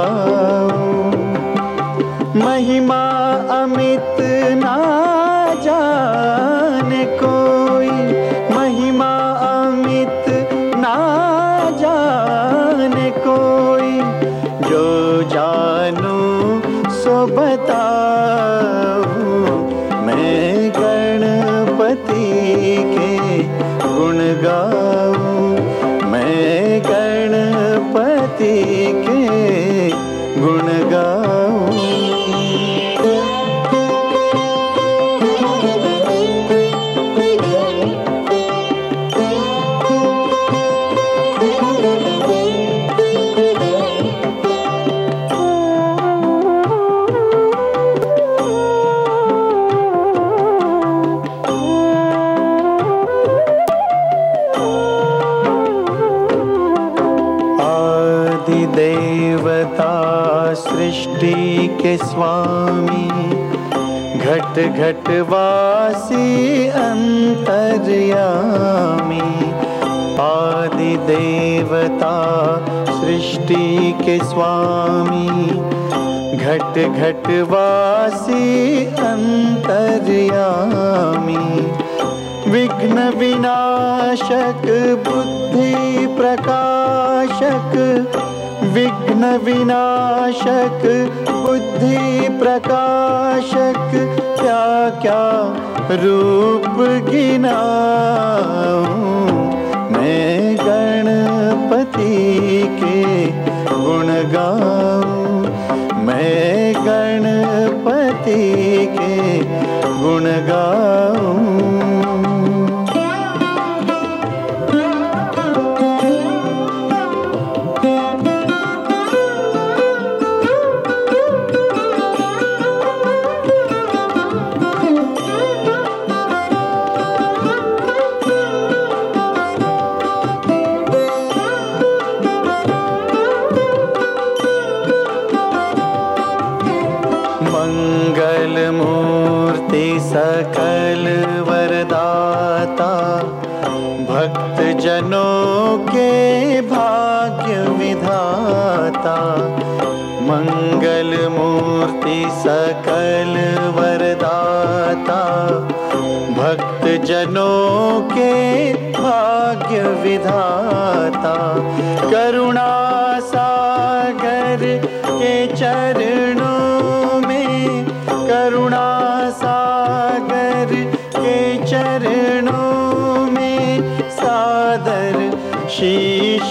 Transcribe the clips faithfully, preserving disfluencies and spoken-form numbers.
गाऊं। महिमा अमित ना जाने कोई, महिमा अमित ना जाने कोई, जो जानू सो बताऊं। मैं गणपति के गुण गाऊं, मैं गणपति के गुण गाऊं। देवता सृष्टि के स्वामी, घट घट वासी अंतर्यामी। आदि देवता सृष्टि के स्वामी, घट घट वासी अंतर्यामी। विघ्न विनाशक बुद्धि प्रकाशक, विघ्न विनाशक बुद्धि प्रकाशक, क्या क्या रूप गिनाऊं। मैं गणपति के गुण गाऊं, मैं गणपति के गुण गाऊं। मंगल मूर्ति सकल वरदाता, भक्त जनों के भाग्य विधाता। मंगल मूर्ति सकल वरदाता, भक्त जनों के भाग्य विधाता। करुणा सागर के चरणों, करुणा सागर के चरणों में सादर शीश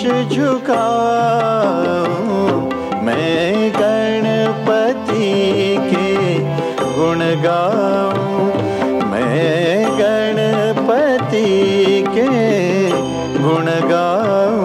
झुकाऊं। मैं गणपति के गुण गाऊं, मैं गणपति के गुण गाऊं।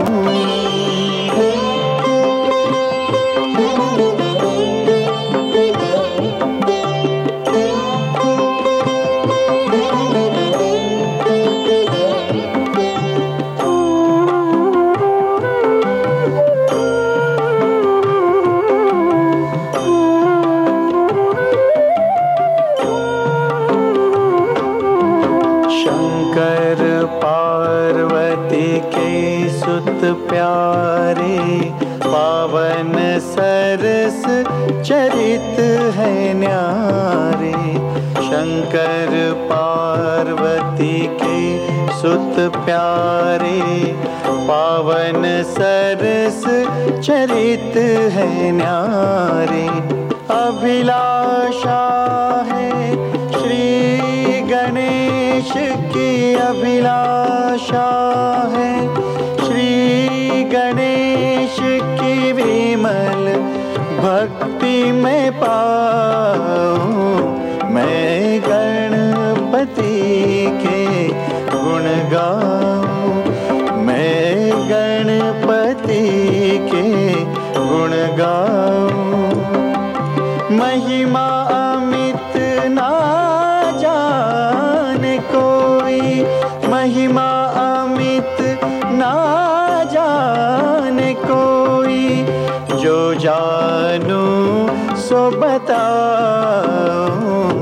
शंकर पार्वती के सुत प्यारे, पावन सरस चरित है न्यारे। शंकर पार्वती के सुत प्यारे, पावन सरस चरित है न्यारे। अभिलाषा है श्री गणेश की, अभिलाषा है श्री गणेश की। विमल भक्ति में पाऊं, मैं गणपति के गुण गाऊं, मैं गणपति के गुण गाऊं। महिमा अमित ना जाने कोई, महिमा अमित ना जाने कोई, जो जानू सो बताऊं।